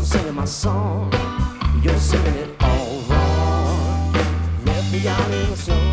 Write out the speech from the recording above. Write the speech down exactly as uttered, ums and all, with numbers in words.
singing my song. You're singing it all wrong. Left me out in the sun.